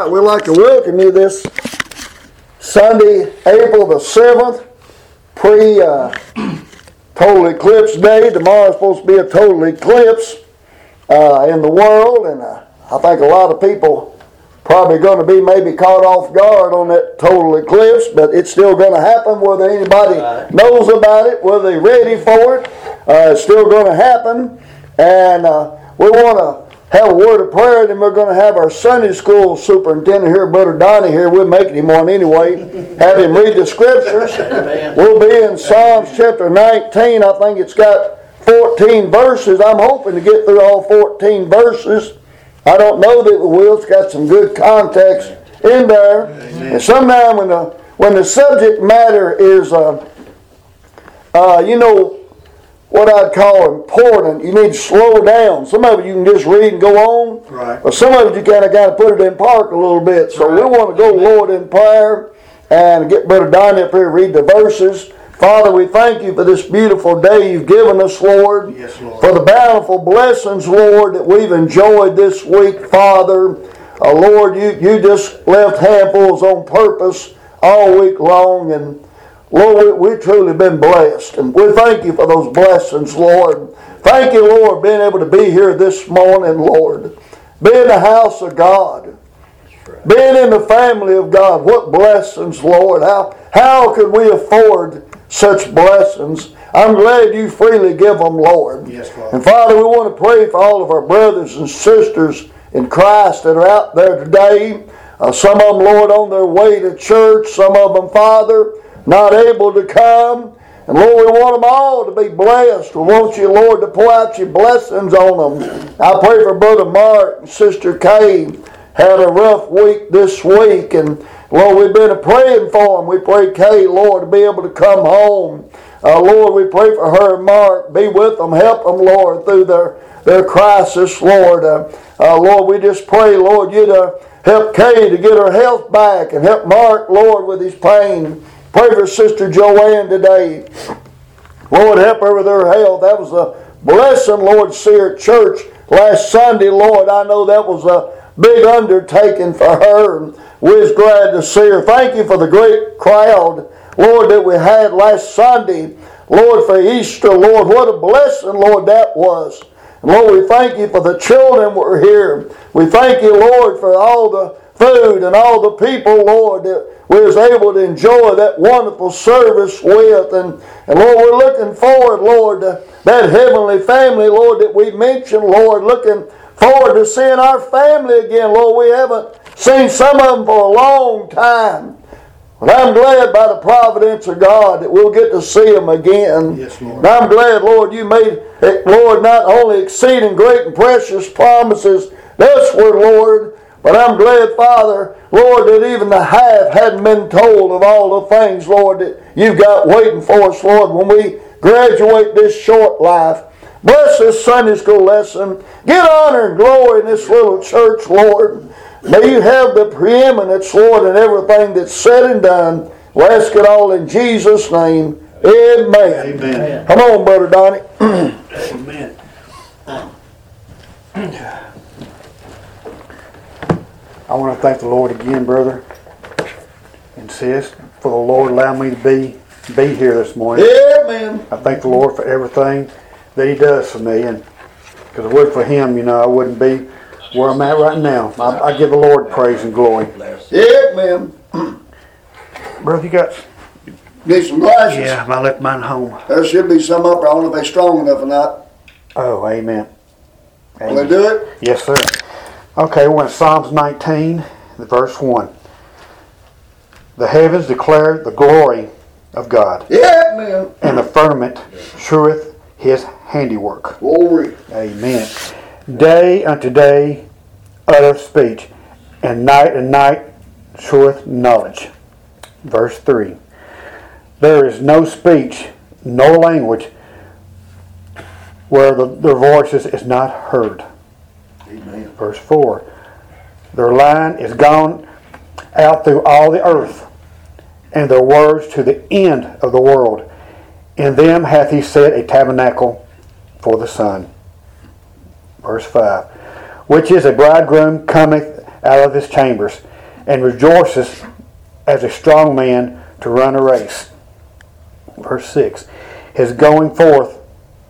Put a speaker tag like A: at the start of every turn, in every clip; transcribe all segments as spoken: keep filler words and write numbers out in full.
A: right, we'd like to welcome you this Sunday, April the seventh, pre uh, total eclipse day. Tomorrow's supposed to be a total eclipse uh, in the world, and uh, I think a lot of people probably going to be maybe caught off guard on that total eclipse, but it's still going to happen whether anybody knows about it, whether they're ready for it. Uh, it's still going to happen, and uh, we want to have a word of prayer, and then we're going to have our Sunday school superintendent here, Brother Donnie here. We're making him one anyway. Have him read the scriptures. We'll be in Psalms chapter nineteen. I think it's got fourteen verses. I'm hoping to get through all fourteen verses. I don't know that we will. It's got some good context in there. Amen. And sometimes when the when the subject matter is, uh, uh, you know, what I'd call important, you need to slow down. Some of it you can just read and go on. Right. But some of it you kind of got to put it in park a little bit. So right. We want to go, Lord, in prayer and get Brother Donnie up here to read the verses. Father, we thank you for this beautiful day you've given us, Lord. Yes, Lord. For the bountiful blessings, Lord, that we've enjoyed this week, Father. Uh, Lord, you, you just left handfuls on purpose all week long, and Lord, we, we've truly been blessed, and we thank you for those blessings, Lord. Thank you, Lord, being able to be here this morning, Lord. Be in the house of God. Right. Being in the family of God. What blessings, Lord. How, how could we afford such blessings? I'm glad you freely give them, Lord. Yes, Lord. And Father, we want to pray for all of our brothers and sisters in Christ that are out there today. Uh, some of them, Lord, on their way to church. Some of them, Father, not able to come. And Lord, we want them all to be blessed. We want you, Lord, to pour out your blessings on them. I pray for Brother Mark and Sister Kay. Had a rough week this week, and Lord, we've been praying for them. We pray, Kay, Lord, to be able to come home. Uh, Lord, we pray for her and Mark. Be with them. Help them, Lord, through their, their crisis, Lord. Uh, uh, Lord, we just pray, Lord, you to help Kay to get her health back, and help Mark, Lord, with his pain. Pray for Sister Joanne today. Lord, help her with her health. That was a blessing, Lord, to see her at church last Sunday, Lord. I know that was a big undertaking for her. We was glad to see her. Thank you for the great crowd, Lord, that we had last Sunday. Lord, for Easter, Lord, what a blessing, Lord, that was. And Lord, we thank you for the children that were here. We thank you, Lord, for all the food and all the people, Lord, that we was able to enjoy that wonderful service with. And, and Lord, we're looking forward, Lord, to that heavenly family, Lord, that we mentioned, Lord, looking forward to seeing our family again, Lord. We haven't seen some of them for a long time. But I'm glad by the providence of God that we'll get to see them again. Yes, Lord. And I'm glad, Lord, you made, Lord, not only exceeding great and precious promises thusward, Lord, but I'm glad, Father, Lord, that even the half hadn't been told of all the things, Lord, that you've got waiting for us, Lord, when we graduate this short life. Bless this Sunday school lesson. Get honor and glory in this little church, Lord. May you have the preeminence, Lord, in everything that's said and done. We'll ask it all in Jesus' name. Amen. Amen. Come on, Brother Donnie.
B: Amen. I want to thank the Lord again, brother and sis, for the Lord allowing me to be be here this morning.
A: Amen.
B: I thank the Lord for everything that He does for me, and because if it weren't for Him, you know, I wouldn't be where I'm at right now. I, I give the Lord praise and glory.
A: Amen.
B: Brother, you got...
A: Need some glasses?
B: Yeah, I left mine home.
A: There should be some up there. I don't know if they're strong enough or not.
B: Oh, amen.
A: Amen. Will they do it?
B: Yes, sir. Okay, we're in Psalms nineteen, verse one. The heavens declare the glory of God.
A: Yeah, man.
B: And the firmament sheweth His handiwork.
A: Glory.
B: Amen. Day unto day uttereth speech, and night and night sheweth knowledge. Verse three. There is no speech, no language, where the, their voices is not heard.
A: Amen.
B: Verse four. Their line is gone out through all the earth, and their words to the end of the world. In them hath He set a tabernacle for the sun. Verse five. Which is a bridegroom cometh out of his chambers, and rejoices as a strong man to run a race. Verse six. His going forth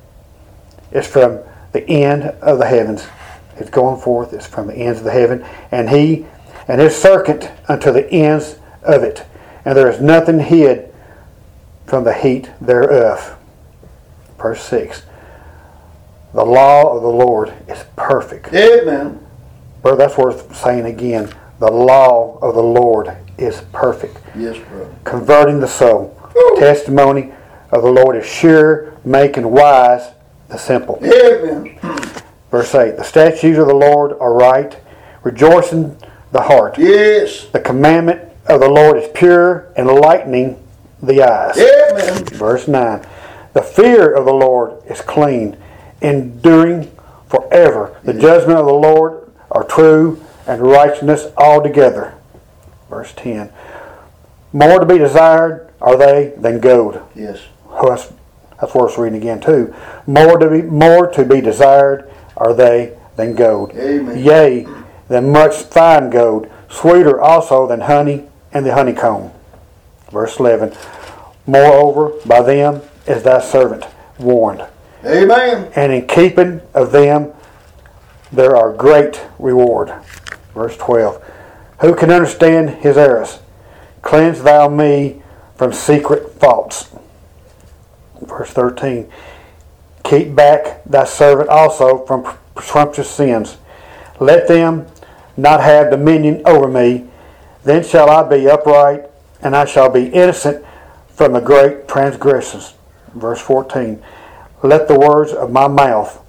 B: is from the end of the heavens. His going forth is from the ends of the heaven, and he and his circuit unto the ends of it. And there is nothing hid from the heat thereof. Verse six. The law of the Lord is perfect.
A: Amen.
B: Brother, that's worth saying again. The law of the Lord is perfect.
A: Yes, brother.
B: Converting the soul.
A: Ooh.
B: Testimony of the Lord is sure, making wise the simple.
A: Amen.
B: Verse eight. The statutes of the Lord are right, rejoicing the heart.
A: Yes.
B: The commandment of the Lord is pure, enlightening the eyes.
A: Amen.
B: Verse nine. The fear of the Lord is clean, enduring forever. The judgment of the Lord are true, and righteousness altogether. Verse ten. More to be desired are they than gold.
A: Yes.
B: Oh, that's, that's worth reading again too. More to be more to be desired are they than gold.
A: Amen.
B: Yea, than much fine gold, sweeter also than honey and the honeycomb. Verse eleven. Moreover, by them is thy servant warned.
A: Amen.
B: And in keeping of them there are great reward. Verse twelve. Who can understand his errors? Cleanse thou me from secret faults. Verse thirteen. Keep back thy servant also from presumptuous sins. Let them not have dominion over me. Then shall I be upright, and I shall be innocent from the great transgressions. Verse fourteen. Let the words of my mouth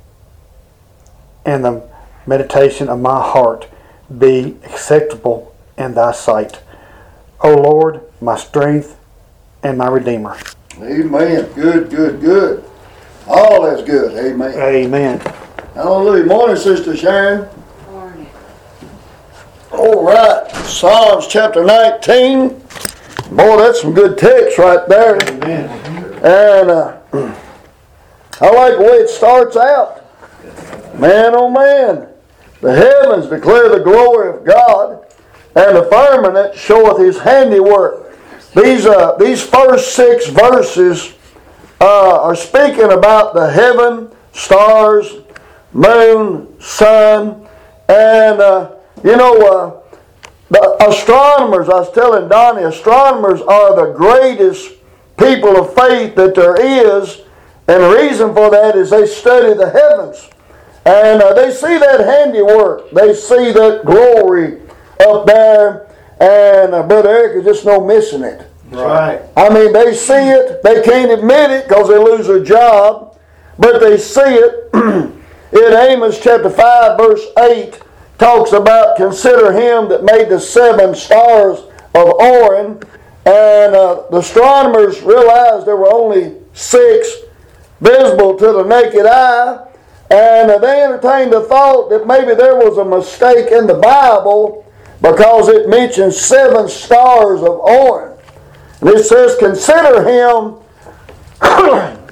B: and the meditation of my heart be acceptable in thy sight, O Lord, my strength and my Redeemer.
A: Amen. Good, good, good. All that's good. Amen.
B: Amen.
A: Hallelujah. Morning, Sister Sharon.
C: Morning.
A: All right. Psalms chapter nineteen. Boy, that's some good text right there.
B: Amen.
A: And uh, I like the way it starts out. Man, oh man, the heavens declare the glory of God, and the firmament showeth his handiwork. These uh, these first six verses uh, are speaking about the heaven, stars, moon, sun, and uh, you know, uh, the astronomers, I was telling Donnie, astronomers are the greatest people of faith that there is, and the reason for that is they study the heavens. And uh, they see that handiwork. They see that glory up there. And uh, Brother Eric is just no missing it.
B: Right.
A: I mean, they see it. They can't admit it because they lose their job. But they see it. In Amos chapter five verse eight talks about, consider him that made the seven stars of Orion. And uh, the astronomers realized there were only six visible to the naked eye. And uh, they entertained the thought that maybe there was a mistake in the Bible because it mentions seven stars of Orion. And it says, consider him that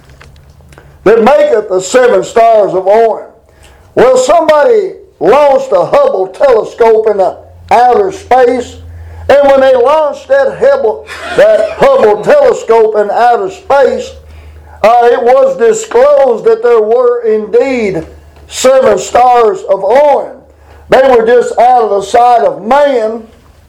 A: maketh the seven stars of Orion. Well, somebody launched a Hubble telescope in the outer space. And when they launched that Hubble, that Hubble telescope in outer space, Uh, it was disclosed that there were indeed seven stars of Orion. They were just out of the sight of man.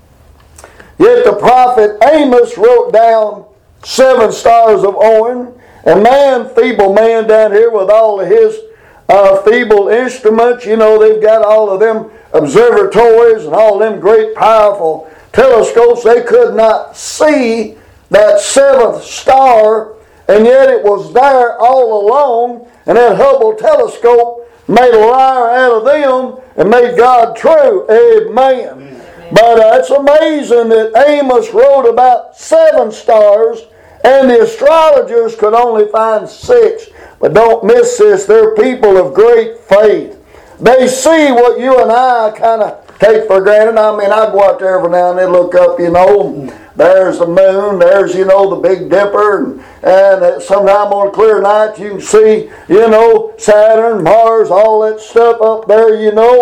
A: Yet the prophet Amos wrote down seven stars of Orion. And man, feeble man down here with all of his uh, feeble instruments, you know, they've got all of them observatories and all them great powerful telescopes. They could not see that seventh star. And yet it was there all along, and that Hubble telescope made a liar out of them and made God true. Amen. Amen. But uh, it's amazing that Amos wrote about seven stars, and the astrologers could only find six. But don't miss this, they're people of great faith. They see what you and I kind of take for granted. I mean, I go out there every now and then, look up, you know, there's the moon, there's, you know, the Big Dipper, and, and sometime on a clear night you can see, you know, Saturn, Mars, all that stuff up there, you know, and,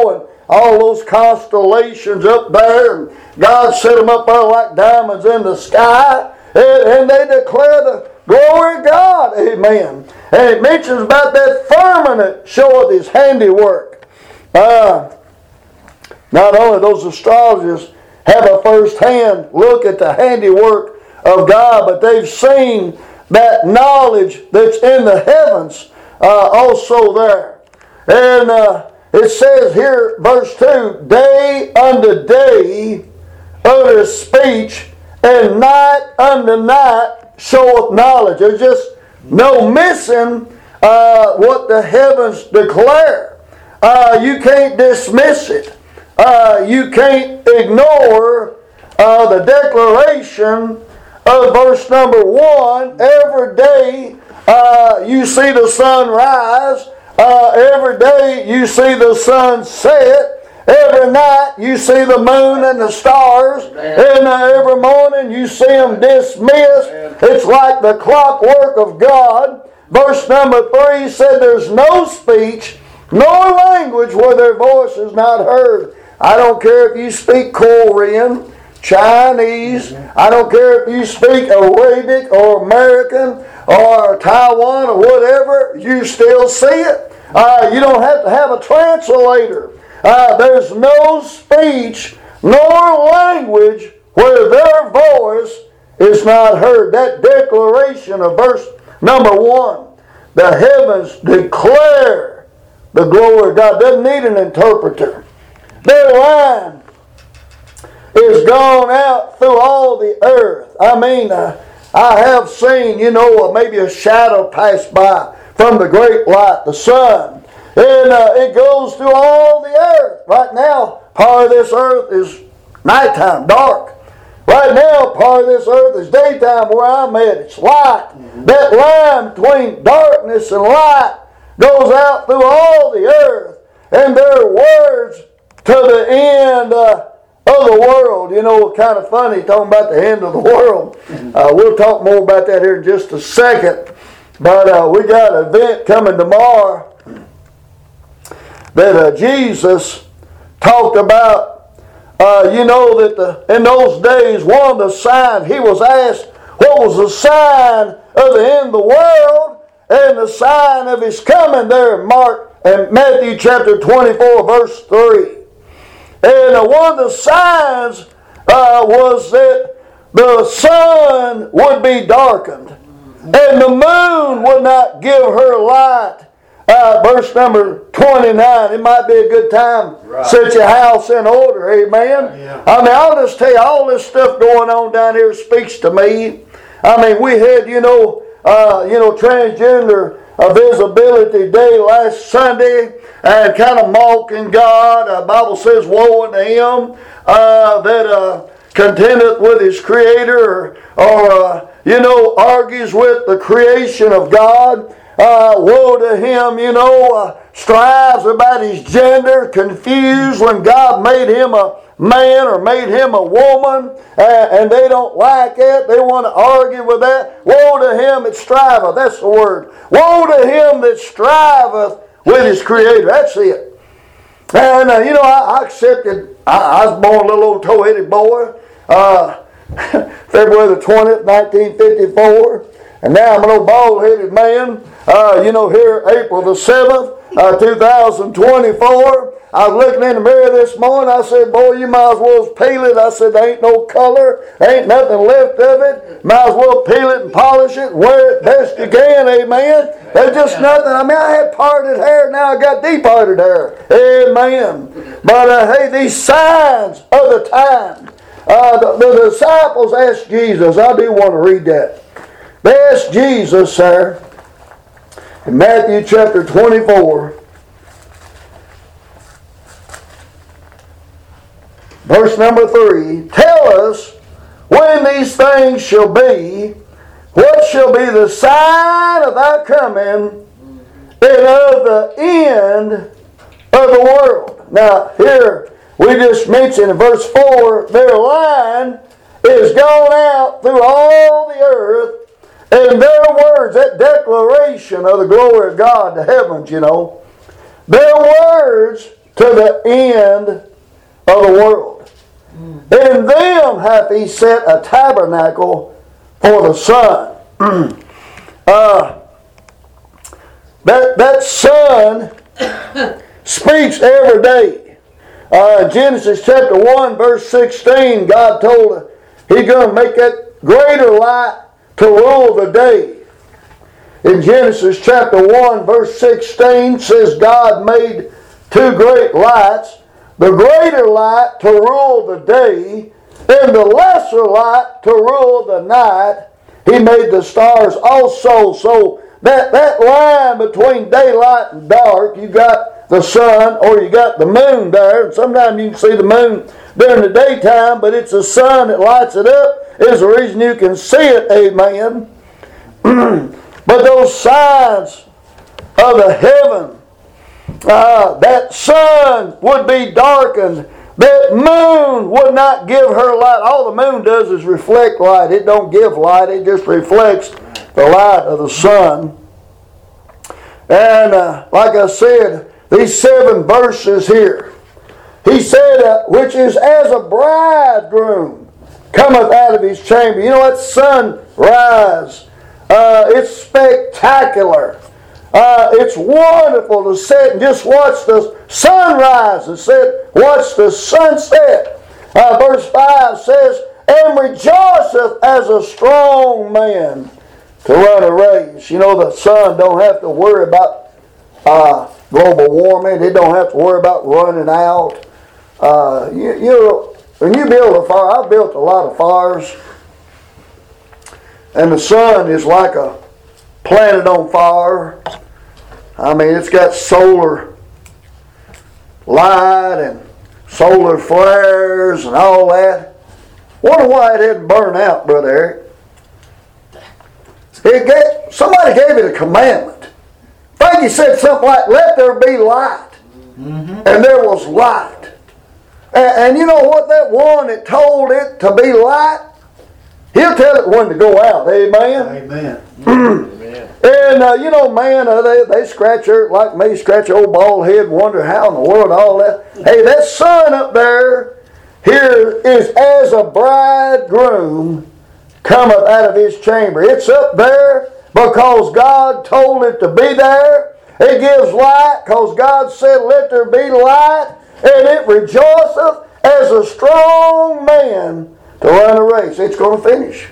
A: all those constellations up there, and God set them up there like diamonds in the sky, and, and they declare the glory of God. Amen. And it mentions about that firmament showeth His handiwork. Uh, not only those astrologers have a first-hand look at the handiwork of God, but they've seen that knowledge that's in the heavens uh, also there. And uh, it says here, verse two, day unto day uttereth speech, and night unto night showeth knowledge. There's just no missing uh, what the heavens declare. Uh, you can't dismiss it. Uh, you can't ignore uh, the declaration of verse number one. Every day uh, you see the sun rise. Uh, every day you see the sun set. Every night you see the moon and the stars. And uh, every morning you see them dismissed. It's like the clockwork of God. Verse number three said there's no speech nor language where their voice is not heard. I don't care if you speak Korean, Chinese, I don't care if you speak Arabic or American or Taiwan or whatever, you still see it. Uh, you don't have to have a translator. Uh, there's no speech nor language where their voice is not heard. That declaration of verse number one, the heavens declare the glory of God. Doesn't need an interpreter. Their line is gone out through all the earth. I mean, uh, I have seen, you know, uh, maybe a shadow pass by from the great light, the sun. And uh, it goes through all the earth. Right now, part of this earth is nighttime, dark. Right now, part of this earth is daytime where I'm at. It's light. Mm-hmm. That line between darkness and light goes out through all the earth. And there are words to the end uh, of the world. You know, kind of funny talking about the end of the world. Uh, we'll talk more about that here in just a second. But uh, we got an event coming tomorrow that uh, Jesus talked about. Uh, you know that the, in those days, one of the signs, he was asked, what was the sign of the end of the world? And the sign of His coming there in Mark and Matthew chapter twenty-four, verse three. And uh, one of the signs uh, was that the sun would be darkened and the moon would not give her light. Uh, verse number twenty-nine. It might be a good time. Right. Set your house in order. Amen. Yeah. I mean, I'll just tell you, all this stuff going on down here speaks to me. I mean, we had, you know, uh, you know, transgender uh, visibility day last Sunday, and kind of mocking God. The uh, Bible says, "Woe unto him uh, that uh, contendeth with his Creator," or, or uh, you know, argues with the creation of God. Uh, woe to him, you know, uh, strives about his gender, confused when God made him a man or made him a woman, uh, and they don't like it. They want to argue with that. Woe to him that striveth. That's the word. Woe to him that striveth with his Creator. That's it. And, uh, you know, I, I accepted, I, I was born a little old tow-headed boy, uh, February the twentieth, nineteen fifty-four. And now I'm an old bald-headed man. Uh, you know, here, April the seventh, uh, two thousand twenty-four. I was looking in the mirror this morning. I said, boy, you might as well peel it. I said, there ain't no color. There ain't nothing left of it. Might as well peel it and polish it and wear it best you can. Amen. There's just nothing. I mean, I had parted hair. Now I got departed hair. Amen. But, uh, hey, these signs of the time. Uh, the, the disciples asked Jesus. I do want to read that. They asked Jesus, sir, in Matthew chapter twenty-four, verse number three, tell us when these things shall be, what shall be the sign of thy coming and of the end of the world. Now, here we just mentioned in verse four, their line is gone out through all the earth. And their words, that declaration of the glory of God, the heavens, you know, their words to the end of the world. In them hath he set a tabernacle for the sun. uh, that, that sun speaks every day. Uh, Genesis chapter one, verse sixteen, God told her He's going to make that greater light to rule the day. In Genesis chapter one, verse sixteen, says God made two great lights, the greater light to rule the day, and the lesser light to rule the night. He made the stars also. So that, that line between daylight and dark, you got the sun or you got the moon there. And sometimes you can see the moon during the daytime, but it's the sun that lights it up. Is the reason you can see it, amen. But those signs of the heaven, uh, that sun would be darkened. That moon would not give her light. All the moon does is reflect light. It don't give light. It just reflects the light of the sun. And uh, like I said, these seven verses here. He said, uh, which is as a bridegroom cometh out of his chamber. You know, that sunrise. Uh, it's spectacular. Uh, it's wonderful to sit and just watch the sunrise and sit, watch the sunset. Uh, verse five says, and rejoiceth as a strong man to run a race. You know, the sun don't have to worry about uh, global warming. It don't have to worry about running out. Uh, you, you know, when you build a fire, I've built a lot of fires, and the sun is like a planet on fire. I mean, it's got solar light and solar flares and all that. Wonder why it didn't burn out, Brother Eric. It gave, somebody gave it a commandment. I think he said something like, let there be light. Mm-hmm. And there was light. And, and you know what? That one that told it to be light, he'll tell it when to go out. Amen?
B: Amen.
A: Amen. And uh, you know, man, uh, they, they scratch her like me, scratch your old bald head and wonder how in the world all that. Hey, that sun up there here is as a bridegroom cometh out of his chamber. It's up there because God told it to be there. It gives light because God said, let there be light. And it rejoiceth as a strong man to run a race. It's going to finish.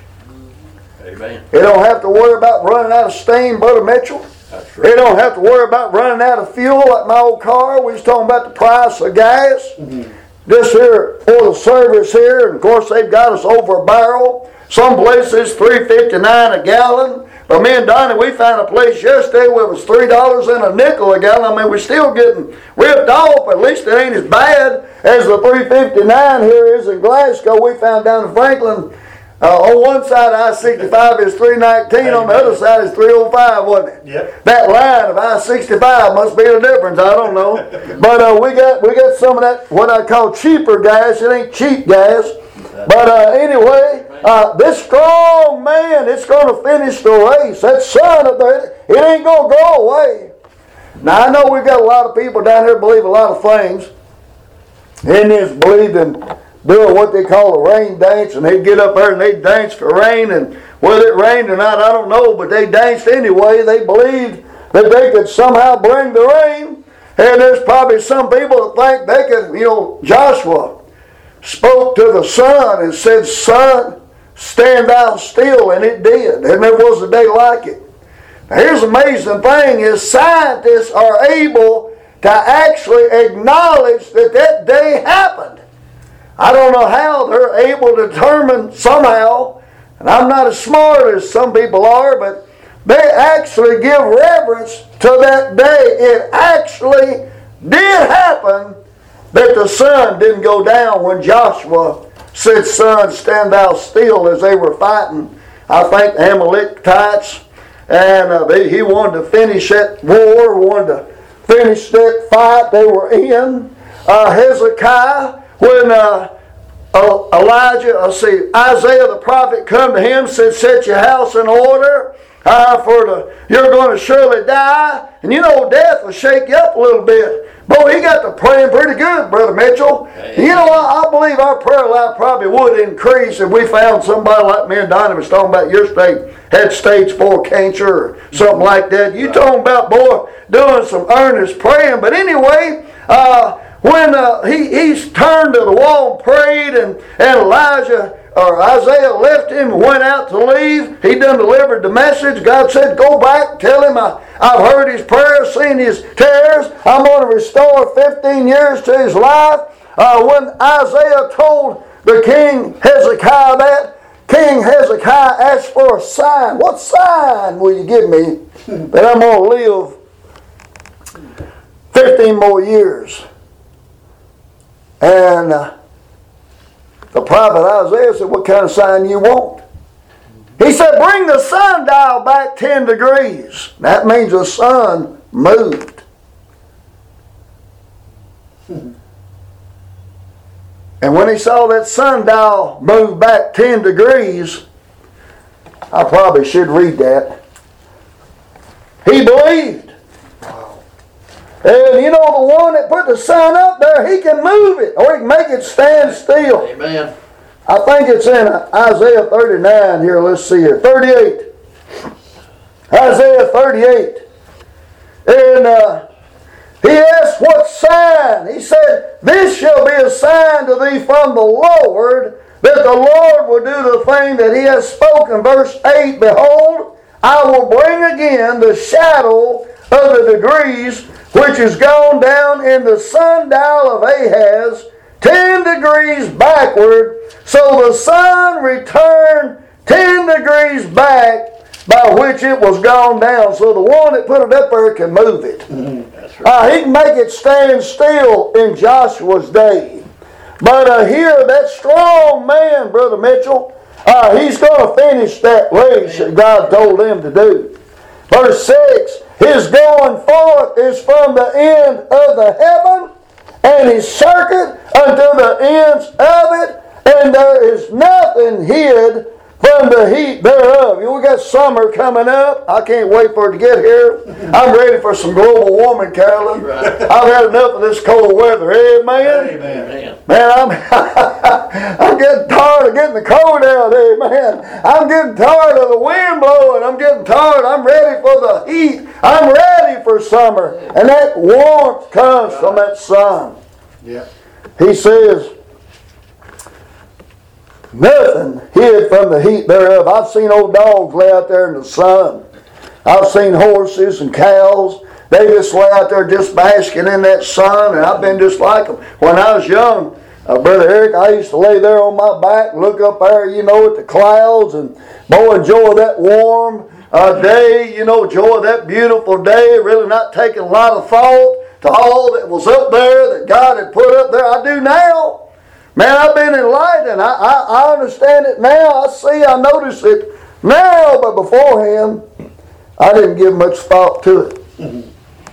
C: Amen.
A: It don't have to worry about running out of steam, Brother Mitchell.
C: That's right.
A: It don't have to worry about running out of fuel like my old car. We was talking about the price of gas. Mm-hmm. This here for the service here, and of course they've got us over a barrel. Some places three fifty-nine a gallon. But me and Donnie, we found a place yesterday where it was three dollars and a nickel a gallon. I mean, we're still getting ripped off. At least it ain't as bad as the three fifty-nine here is in Glasgow. We found down in Franklin. Uh, on one side of I sixty-five is three nineteen. On the other side is three oh five, wasn't it?
B: Yep.
A: That line of I sixty-five must be the difference. I don't know. But uh, we got we got some of that, what I call cheaper gas. It ain't cheap gas. But uh, anyway, uh, this strong man, it's going to finish the race. That sun up there, it ain't going to go away. Now, I know we've got a lot of people down here believe a lot of things. Indians believed in doing what they call a rain dance, and they'd get up there and they'd dance for rain, and whether it rained or not, I don't know, but they danced anyway. They believed that they could somehow bring the rain, and there's probably some people that think they could, you know, Joshua spoke to the sun and said, sun, stand thou still, and it did. And there was a day like it. Now here's the amazing thing is scientists are able to actually acknowledge that that day happened. I don't know how they're able to determine somehow, and I'm not as smart as some people are, but they actually give reverence to that day. It actually did happen that the sun didn't go down when Joshua said, sun, stand thou still, as they were fighting, I think, the Amalekites. And uh, they, he wanted to finish that war, wanted to finish that fight they were in. Uh, Hezekiah, when uh, uh, Elijah, uh, see, Isaiah the prophet come to him, said, set your house in order, uh, for the, you're going to surely die. And you know, death will shake you up a little bit. Boy, he got to praying pretty good, Brother Mitchell. You know, I, I believe our prayer life probably would increase if we found somebody like me and Donnie was talking about your state, had stage four cancer or something like that. You talking about, boy, doing some earnest praying. But anyway, uh, when uh, he, he's turned to the wall and prayed, and, and Elijah or Isaiah left him and went out to leave, he done delivered the message. God said, go back, tell him I, I've heard his prayers, seen his tears. I'm going to restore fifteen years to his life. Uh, when Isaiah told the king Hezekiah that, King Hezekiah asked for a sign. What sign will you give me that I'm going to live fifteen more years? And uh, the prophet Isaiah said, what kind of sign you want? He said, bring the sundial back ten degrees. That means the sun moved. And when he saw that sundial move back ten degrees, I probably should read that. He believed. And you know, the one that put the sun up there, he can move it, or he can make it stand still.
C: Amen.
A: I think it's in Isaiah thirty-nine here. Let's see here. thirty-eight. Isaiah thirty-eight. And uh, he asked, what sign? He said, this shall be a sign to thee from the Lord, that the Lord will do the thing that he has spoken. Verse eight, behold, I will bring again the shadow of the degrees which is gone down in the sundial of Ahaz, ten degrees backward, so the sun returned ten degrees back, by which it was gone down. So the one that put it up there can move it.
C: Mm-hmm. That's right.
A: Uh, he can make it stand still in Joshua's day. But uh, here, that strong man, Brother Mitchell, uh, he's going to finish that race that God told him to do. Verse six, his going forth is from the end of the heaven, and his circuit unto the ends of it, and there is nothing hid from the heat thereof. We got summer coming up. I can't wait for it to get here. I'm ready for some global warming, Carolyn.
C: Right.
A: I've had enough of this cold weather. Amen?
C: Amen.
A: Man, I'm, I'm getting tired of getting the cold out. Amen. I'm getting tired of the wind blowing. I'm getting tired. I'm ready for the heat. I'm ready for summer. And that warmth comes from that sun.
C: Yeah.
A: He says, nothing hid from the heat thereof. I've seen old dogs lay out there in the sun. I've seen horses and cows. They just lay out there just basking in that sun, and I've been just like them. When I was young, uh, Brother Eric, I used to lay there on my back and look up there, you know, at the clouds, and boy, enjoy that warm uh, day, you know, enjoy that beautiful day, really not taking a lot of thought to all that was up there that God had put up there. I do now. Man, I've been enlightened. I, I, I understand it now. I see, I notice it now, but beforehand, I didn't give much thought to it. Mm-hmm.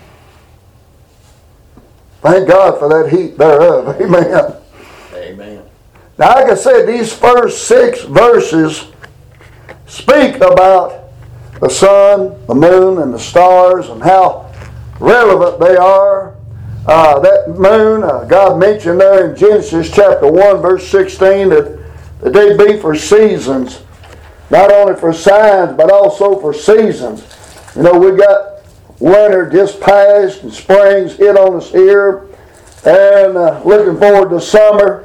A: Thank God for that heat thereof. Amen.
C: Amen.
A: Now, like I said, these first six verses speak about the sun, the moon, and the stars, and how relevant they are. Uh, that moon, uh, God mentioned there in Genesis chapter one, verse sixteen, that, that they be for seasons. Not only for signs, but also for seasons. You know, we got winter just passed, and spring's hit on us here, and uh, looking forward to summer.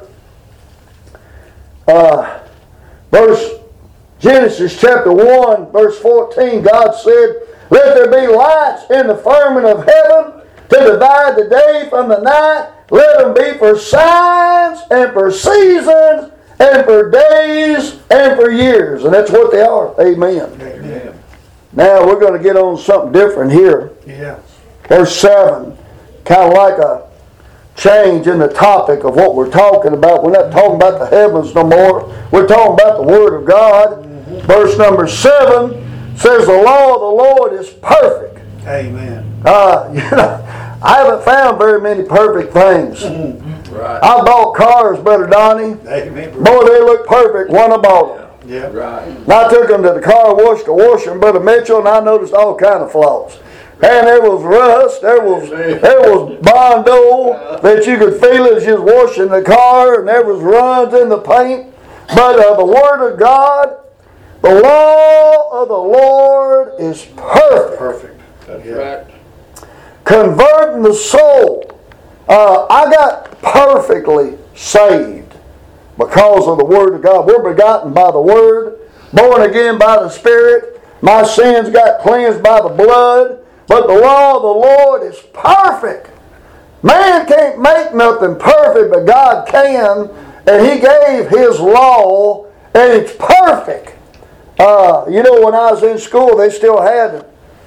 A: Uh, verse Genesis chapter one, verse fourteen, God said, let there be lights in the firmament of heaven, to divide the day from the night. Let them be for signs and for seasons and for days and for years. And that's what they are. Amen.
C: Amen.
A: Now we're going to get on something different here.
B: Yeah.
A: Verse seven, kind of like a change in the topic of what we're talking about. We're not talking about the heavens no more. We're talking about the Word of God. Mm-hmm. Verse number seven says, the law of the Lord is perfect.
B: Amen.
A: Uh, you know, I haven't found very many perfect things.
C: Right.
A: I bought cars, Brother Donnie.
B: Amen.
A: Boy, they look perfect when I bought them.
B: Yeah.
C: Right.
A: And I took them to the car wash to wash them, Brother Mitchell, and I noticed all kind of flaws. And there was rust, there was there was Bondo that you could feel as you was washing the car, and there was runs in the paint. But uh, the Word of God, the law of the Lord is perfect.
B: Perfect.
C: That's right.
A: Converting the soul. Uh, I got perfectly saved because of the Word of God. We're begotten by the Word, born again by the Spirit. My sins got cleansed by the blood. But the law of the Lord is perfect. Man can't make nothing perfect, but God can. And He gave His law, and it's perfect. Uh, you know, when I was in school, they still had,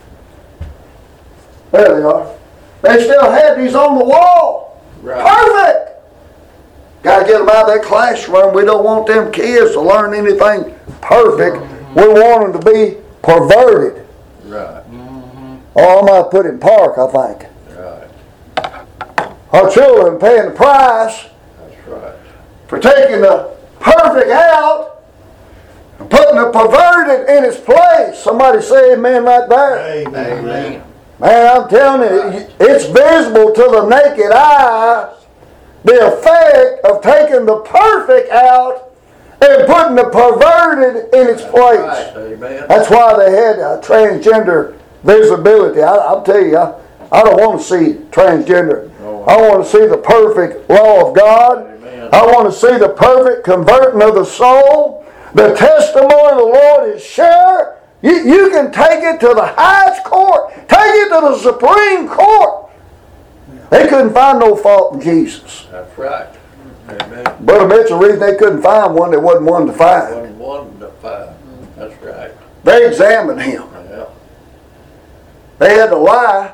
A: there they are. They still had these on the wall.
C: Right.
A: Perfect. Got to get them out of that classroom. We don't want them kids to learn anything perfect. We want them to be perverted.
C: Right.
A: Oh, I might put it in park, I think.
C: Right.
A: Our children paying the price
C: That's right.
A: for taking the perfect out and putting the perverted in its place. Somebody say amen right there.
B: Amen.
C: Amen.
A: Man, I'm telling you, it's visible to the naked eye the effect of taking the perfect out and putting the perverted in its place.
C: Right. Amen.
A: That's why they had uh, transgender visibility. I, I'll tell you, I, I don't want to see transgender.
C: No.
A: I want to see the perfect law of God.
C: Amen.
A: I want to see the perfect converting of the soul. The testimony of the Lord is sure. You, you can take it to the highest court. Take it to the Supreme Court. They couldn't find no fault in Jesus.
C: That's right. Amen.
A: Brother Mitchell, the reason they couldn't find one, there wasn't one to find.
C: One, one to five. That's right.
A: They examined him.
C: Yeah.
A: They had to lie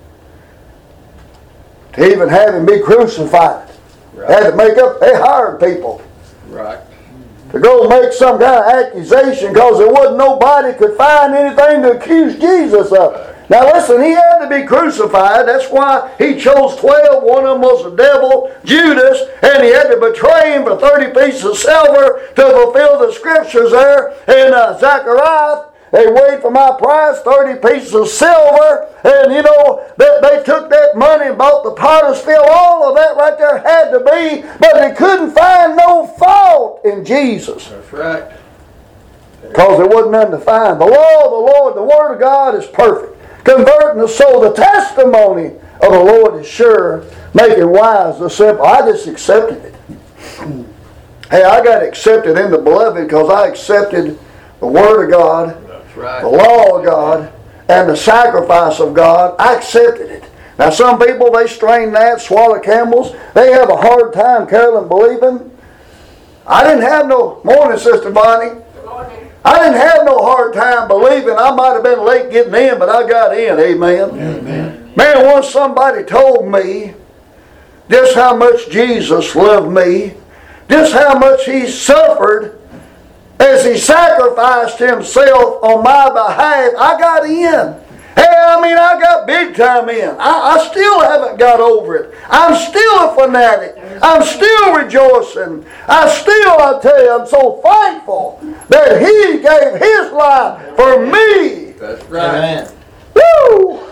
A: to even have him be crucified. They had
C: Right.
A: to make up, they hired people
C: Right.
A: to go make some kind of accusation because there wasn't nobody could find anything to accuse Jesus of. Now listen, he had to be crucified. That's why he chose twelve. One of them was the devil, Judas, and he had to betray him for thirty pieces of silver to fulfill the scriptures there in uh, Zechariah. They weighed for my price thirty pieces of silver, and you know, they, they took that money and bought the potter's field. All of that right there had to be, but they couldn't find no fault in Jesus
C: That's right.
A: because there wasn't none to find. The law of the Lord, the Word of God is perfect, converting the soul. The testimony of the Lord is sure, making wise the simple. I just accepted it. Hey, I got accepted in the beloved because I accepted the Word of God,
C: That's right.
A: the law of God, and the sacrifice of God. I accepted it. Now some people, they strain that, swallow camels. They have a hard time, Carolyn, believing. I didn't have no, morning, Sister Bonnie. I didn't have no hard time believing. I might have been late getting in, but I got in. Amen.
C: Amen.
A: Man, once somebody told me just how much Jesus loved me, just how much He suffered as He sacrificed Himself on my behalf, I got in. Hey, I mean, I got big time in. I, I still haven't got over it. I'm still a fanatic. I'm still rejoicing. I still, I tell you, I'm so thankful that He gave His life for me.
C: That's right.
D: Amen.
A: Woo!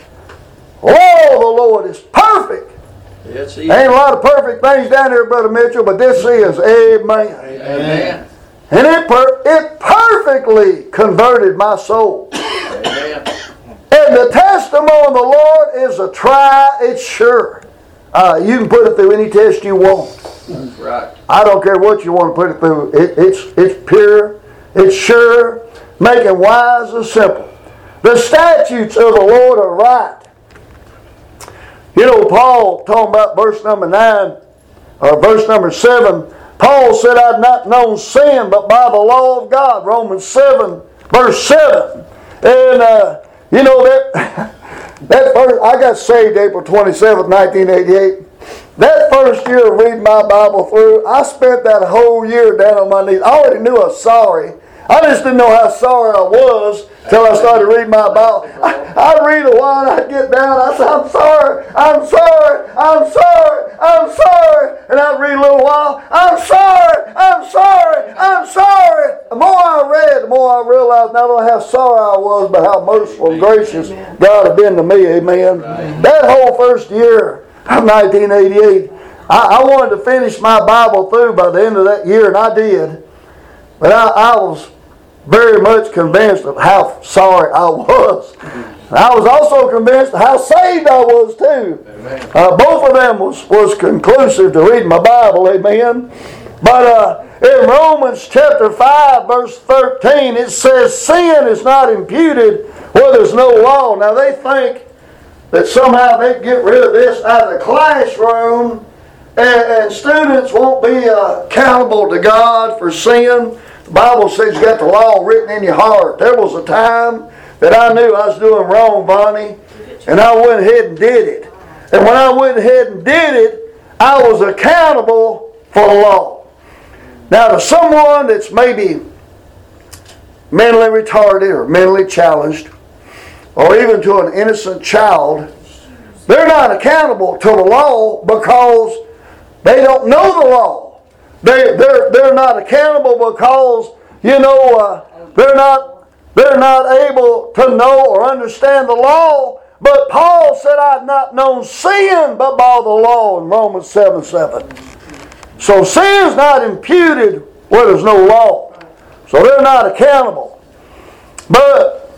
A: Oh, the Lord is perfect.
C: Yes, He
A: Ain't a lot of perfect things down here, Brother Mitchell, but this is, amen.
C: Amen.
A: And it, per- it perfectly converted my soul.
C: Amen.
A: And the testimony of the Lord is a try, it's sure. Uh, you can put it through any test you want.
C: That's right.
A: I don't care what you want to put it through. It, it's, it's pure, it's sure, making wise and simple. The statutes of the Lord are right. You know, Paul, talking about verse number nine, or verse number seven, Paul said, I've not known sin but by the law of God. Romans seven, verse seven. And, uh, you know, that that first, I got saved April twenty-seventh, nineteen eighty-eight. That first year of reading my Bible through, I spent that whole year down on my knees. I already knew I was sorry. I just didn't know how sorry I was till I started reading my Bible. I, I'd read a while and I'd get down. I'd say, I'm sorry, I'm sorry, I'm sorry, I'm sorry. And I'd read a little while. I'm sorry, I'm sorry, I'm sorry. The more I read, the more more I realized not only how sorry I was, but how merciful and gracious God had been to me. Amen. That whole first year of nineteen eighty-eight, I, I wanted to finish my Bible through by the end of that year, and I did. But I, I was very much convinced of how sorry I was. And I was also convinced of how saved I was too. Uh, both of them was, was conclusive to reading my Bible. Amen. But uh, in Romans chapter five, verse thirteen, it says, sin is not imputed where there's no law. Now they think that somehow they can get rid of this out of the classroom and, and students won't be uh, accountable to God for sin. The Bible says you got the law written in your heart. There was a time that I knew I was doing wrong, Bonnie, and I went ahead and did it. And when I went ahead and did it, I was accountable for the law. Now, to someone that's maybe mentally retarded or mentally challenged, or even to an innocent child, they're not accountable to the law because they don't know the law. They, they're, they're not accountable because, you know, uh, they're not, they're not able to know or understand the law. But Paul said, I've not known sin but by the law in Romans seven seven. So sin's not imputed where there's no law. So they're not accountable. But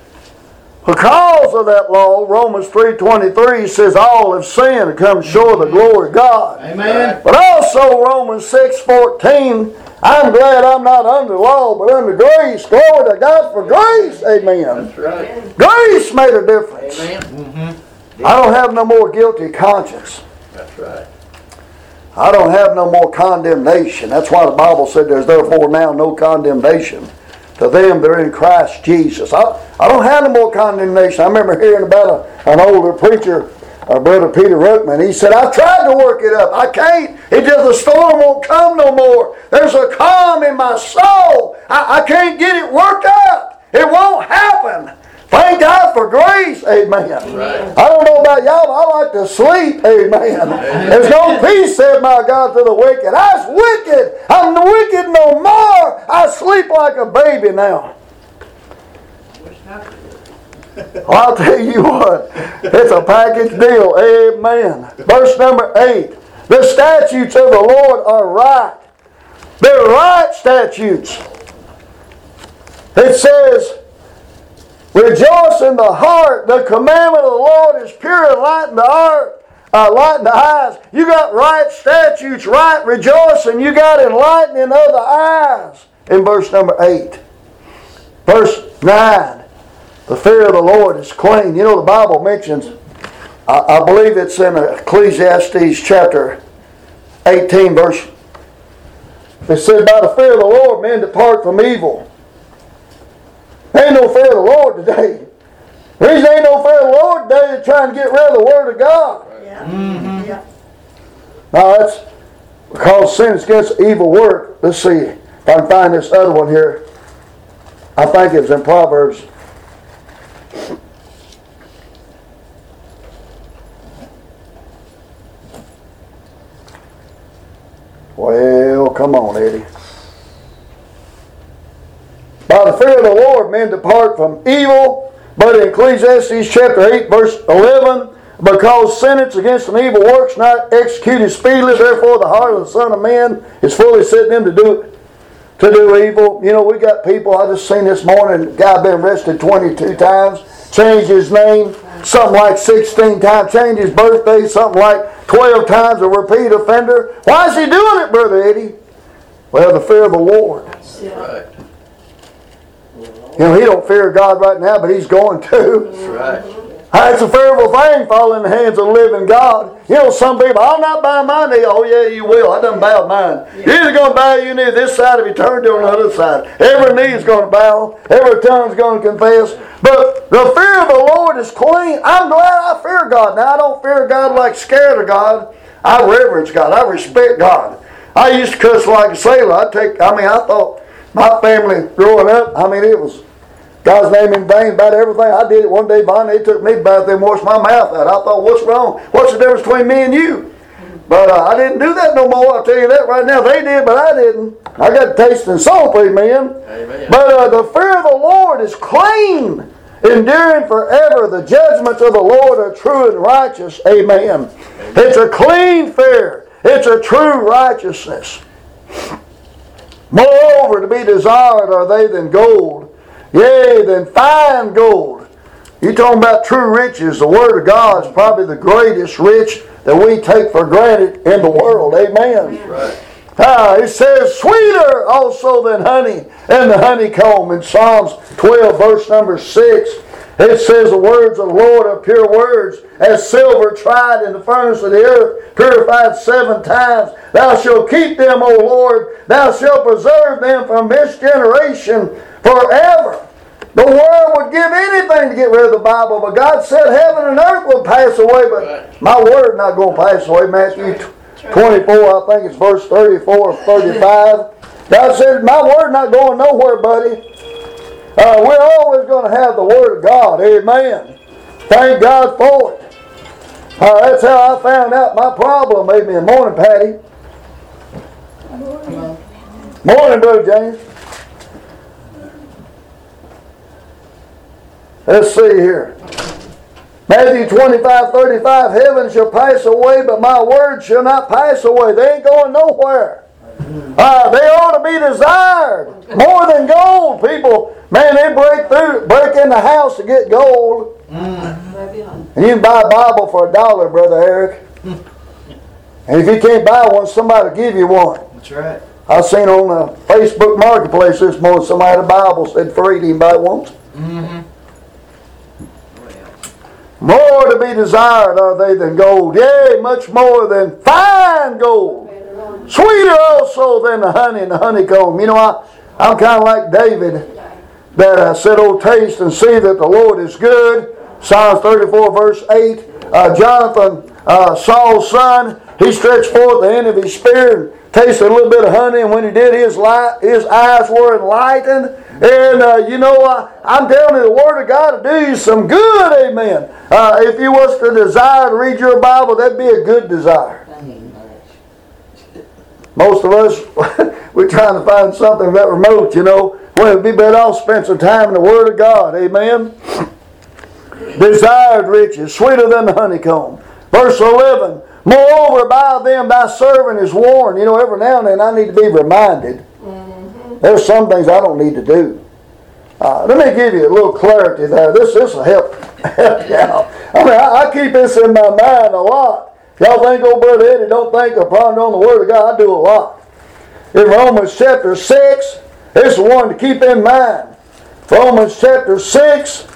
A: because of that law, Romans three twenty-three says all have sinned and come short of the glory of God.
D: Amen.
A: But also Romans six fourteen, I'm glad I'm not under law but under grace. Glory to God for grace. Amen.
C: That's right.
A: Grace made a difference.
C: Amen.
D: Mm-hmm.
A: I don't have no more guilty conscience.
C: That's right.
A: I don't have no more condemnation. That's why the Bible said there's therefore now no condemnation to them that are in Christ Jesus. I, I don't have no more condemnation. I remember hearing about a, an older preacher, uh, Brother Peter Ruckman. He said, I've tried to work it up. I can't. It just, the storm won't come no more. There's a calm in my soul. I, I can't get it worked up. It won't happen. Thank God for grace. Amen.
C: Right.
A: I don't know about y'all, but I like to sleep. Amen. There's no peace, said my God, to the wicked. I was wicked. I'm wicked no more. I sleep like a baby now. Well, I'll tell you what, it's a package deal. Amen. Verse number eight. The statutes of the Lord are right. They're right statutes. It says, rejoice in the heart. The commandment of the Lord is pure and light in the heart, uh, light in the eyes. You got right statutes, right rejoicing. You got enlightening of the eyes in verse number eight. Verse nine. The fear of the Lord is clean. You know, the Bible mentions, I, I believe it's in Ecclesiastes chapter eighteen, verse. It says, by the fear of the Lord, men depart from evil. There ain't no fear of the Lord today. The reason there ain't no fear of the Lord today is trying to get rid of the Word of God.
D: Yeah. Mm-hmm.
A: Now that's because sin is against evil work. Let's see if I can find this other one here. I think it was in Proverbs. Well, come on, Eddie. By the fear of the Lord, men depart from evil. But in Ecclesiastes chapter eight, verse eleven, because sentence against an evil works not executed speedily, therefore the heart of the Son of Man is fully set in him to do to do evil. You know, we got people, I just seen this morning, a guy been arrested twenty-two times, changed his name, something like sixteen times, changed his birthday, something like twelve times, a repeat offender. Why is he doing it, Brother Eddie? Well, the fear of the Lord.
C: That's right.
A: You know, he don't fear God right now, but he's going to.
C: That's right.
A: It's a fearful thing falling in the hands of the living God. You know, some people, I'll not bow my knee. Oh, yeah, you will. I done bowed mine. You're either going to bow your knee this side if you turn to on the other side. Every knee is going to bow. Every tongue's going to confess. But the fear of the Lord is clean. I'm glad I fear God. Now, I don't fear God like scared of God. I reverence God. I respect God. I used to cuss like a sailor. I take, I mean, I thought my family growing up, I mean, it was God's name in vain about everything. I did it one day, Bonnie. They took me to the bathroom and washed my mouth out. I thought, what's wrong? What's the difference between me and you? But uh, I didn't do that no more. I'll tell you that right now. They did, but I didn't. I got tasting soap, amen.
C: Amen.
A: But uh, the fear of the Lord is clean, enduring forever. The judgments of the Lord are true and righteous, amen. It's a clean fear. It's a true righteousness. Moreover, to be desired are they than gold, yea, than fine gold. You're talking about true riches. The Word of God is probably the greatest rich that we take for granted in the world. Amen.
C: Right.
A: Ah, it says, sweeter also than honey and the honeycomb. In Psalms twelve, verse number six, it says, the words of the Lord are pure words, as silver tried in the furnace of the earth, purified seven times. Thou shalt keep them, O Lord. Thou shalt preserve them from this generation forever. The world would give anything to get rid of the Bible, but God said heaven and earth will pass away, but my word not going to pass away. Matthew twenty-four, I think it's verse thirty-four or thirty-five. God said, my word not going nowhere, buddy. Uh, we're always going to have the Word of God. Amen. Thank God for it. Uh, that's how I found out my problem. Amen. Morning, Patty. Morning, Brother James. Let's see here. Matthew twenty-five, thirty-five. Heaven shall pass away, but my word shall not pass away. They ain't going nowhere. Uh, they ought to be desired more than gold. People, man, they break through, break in the house to get gold. Mm. And you can buy a Bible for a dollar, Brother Eric. And if you can't buy one, somebody will give you one.
D: That's right.
A: I seen on the Facebook Marketplace this morning, somebody had a Bible, said free, anybody wants? Mm-hmm. More to be desired are they than gold, yea, much more than fine gold. Sweeter also than the honey and the honeycomb. You know, I, I'm kind of like David that uh, said, oh, taste and see that the Lord is good. Psalms thirty-four, verse eight. Uh, Jonathan, uh, Saul's son, he stretched forth the end of his spear and tasted a little bit of honey, and when he did, his, light, his eyes were enlightened. And, uh, you know, uh, I'm telling you, the Word of God will do you some good, amen. Uh, if you was to desire to read your Bible, that'd be a good desire. Most of us, we're trying to find something that remote, you know. Well, it'd be better off spend some time in the Word of God, amen. Desired riches, sweeter than the honeycomb. Verse eleven, moreover, by them thy servant is warned. You know, every now and then I need to be reminded. Mm-hmm. There's some things I don't need to do. Uh, let me give you a little clarity there. This, this will help, help you out. I mean, I, I keep this in my mind a lot. Y'all think old Brother Eddie don't think or ponder on the Word of God? I do a lot. In Romans chapter six, this is one to keep in mind. Romans chapter six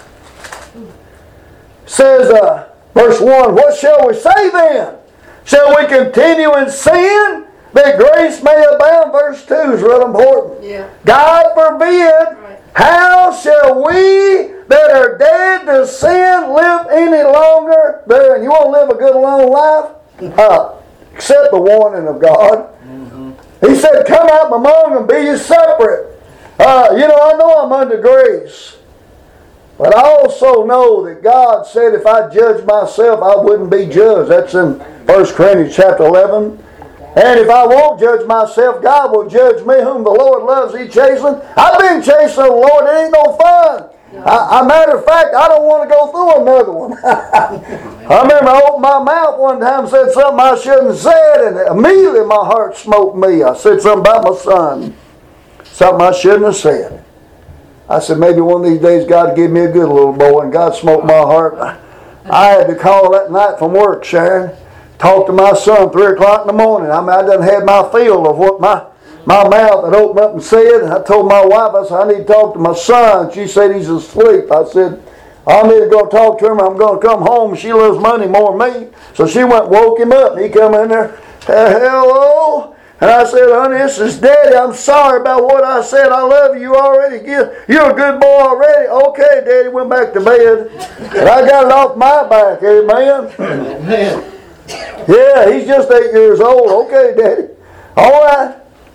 A: says, uh, verse one, what shall we say then? Shall we continue in sin that grace may abound? Verse two is real important. Yeah. God forbid. Right. How shall we that are dead to sin live any longer there? And you want to live a good long life? Uh, accept the warning of God. Mm-hmm. He said, come out among them, be ye separate. Uh, you know, I know I'm under grace. But I also know that God said if I judged myself, I wouldn't be judged. That's in First Corinthians chapter eleven. And if I won't judge myself, God will judge me. Whom the Lord loves, He chastens. I've been chasing the Lord. It ain't no fun. I, I, matter of fact, I don't want to go through another one. I remember I opened my mouth one time and said something I shouldn't have said, and immediately my heart smote me. I said something about my son. Something I shouldn't have said. I said, maybe one of these days God give me a good little boy, and God smoked my heart. I had to call that night from work, Sharon. Talked to my son three o'clock in the morning. I mean, I done had my feel of what my, my mouth had opened up and said. And I told my wife, I said, I need to talk to my son. She said he's asleep. I said, I need to go talk to him. I'm going to come home. She loves money more than me. So she went and woke him up. And he come in there, hello. And I said, honey, this is Daddy. I'm sorry about what I said. I love you already. You're a good boy already. Okay, Daddy. Went back to bed. And I got it off my back. Amen. Amen. Yeah, he's just eight years old. Okay, Daddy. All right.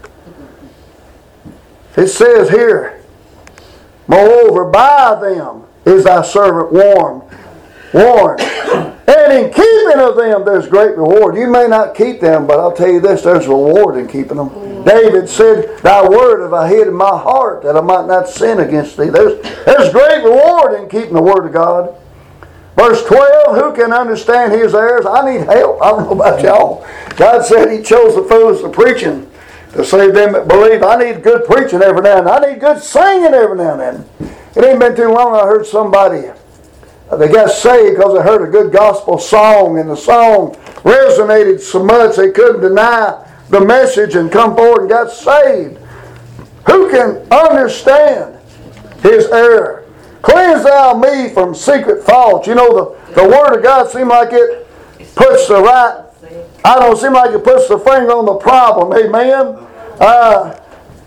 A: It says here, moreover, by them is thy servant warned. Warned. And in keeping of them, there's great reward. You may not keep them, but I'll tell you this, there's reward in keeping them. David said, thy word have I hid in my heart, that I might not sin against thee. There's, there's great reward in keeping the word of God. Verse twelve, who can understand his errors? I need help. I don't know about y'all. God said he chose the fools of preaching to save them that believe. I need good preaching every now and then. I need good singing every now and then. It ain't been too long I heard somebody, they got saved because they heard a good gospel song, and the song resonated so much they couldn't deny the message and come forward and got saved. Who can understand his error? Cleanse thou me from secret faults. You know, the, the Word of God seems like it puts the right, I don't seem like it puts the finger on the problem. Amen? Uh,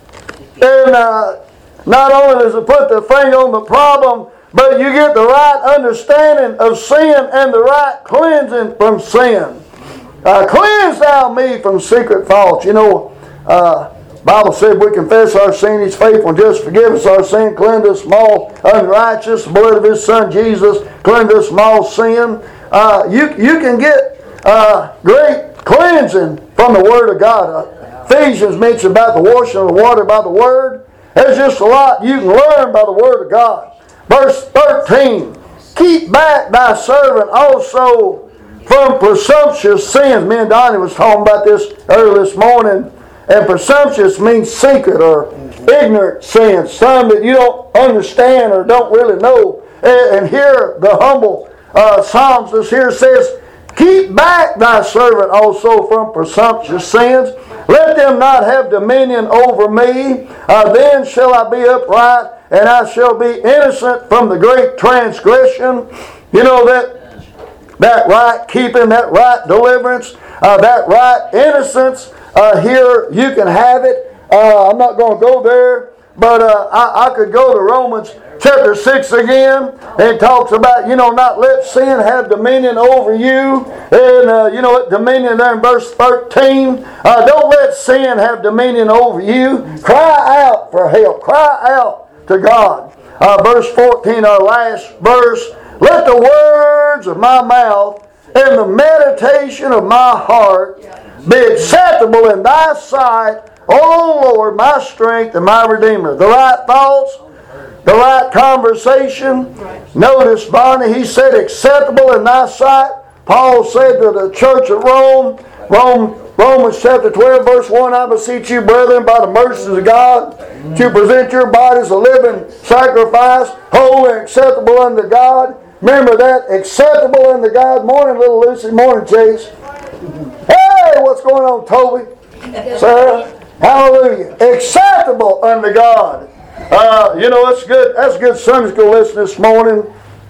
A: and uh, not only does it put the finger on the problem, but you get the right understanding of sin and the right cleansing from sin. Uh, cleanse thou me from secret faults. You know, uh, Bible said we confess our sin, He's faithful and just forgive us our sin, cleanse us from all unrighteous, the blood of His Son Jesus, cleanse us from all sin. Uh, you, you can get uh, great cleansing from the Word of God. Uh, Ephesians mentions about the washing of the water by the Word. There's just a lot you can learn by the Word of God. Verse thirteen, keep back thy servant also from presumptuous sins. Me and Donnie was talking about this earlier this morning. And presumptuous means secret or ignorant sins. Some that you don't understand or don't really know. And, and here the humble uh, psalmist here says, keep back thy servant also from presumptuous sins. Let them not have dominion over me. Uh, then shall I be upright, and I shall be innocent from the great transgression. You know that that right keeping, that right deliverance, uh, that right innocence. Uh, here you can have it. Uh, I'm not going to go there, but uh, I, I could go to Romans chapter six again, and it talks about, you know, not let sin have dominion over you. And, uh, you know, dominion there in verse thirteen. Uh, don't let sin have dominion over you. Cry out for help. Cry out to God. Uh, verse fourteen, our last verse. Let the words of my mouth and the meditation of my heart be acceptable in thy sight, O Lord, my strength and my Redeemer. The right thoughts, the right conversation. Notice, Bonnie, he said acceptable in thy sight. Paul said to the church of Rome, Rome Romans chapter twelve, verse one, I beseech you, brethren, by the mercies of God, to present your bodies a living sacrifice, holy and acceptable unto God. Remember that, acceptable unto God. Morning, little Lucy. Morning, Chase. Hey, what's going on, Toby? Sarah? Hallelujah. Acceptable unto God. Uh, you know, that's good. That's good Sunday school lesson this morning.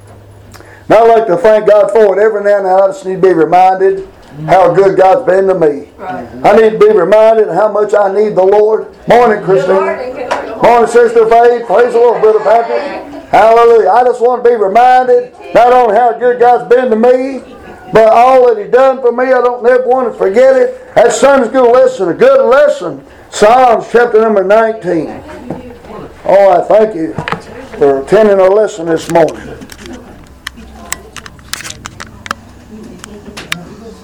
A: And I'd like to thank God for it. Every now and then I just need to be reminded how good God's been to me. Right. I need to be reminded how much I need the Lord. Morning, Christine. Morning, morning Sister Faith. Praise the Lord, Brother Patrick. Hallelujah. I just want to be reminded not only how good God's been to me, but all that He done for me. I don't never want to forget it. That Sunday school lesson, a good lesson. Psalms chapter number nineteen. All right, thank you for attending our lesson this morning.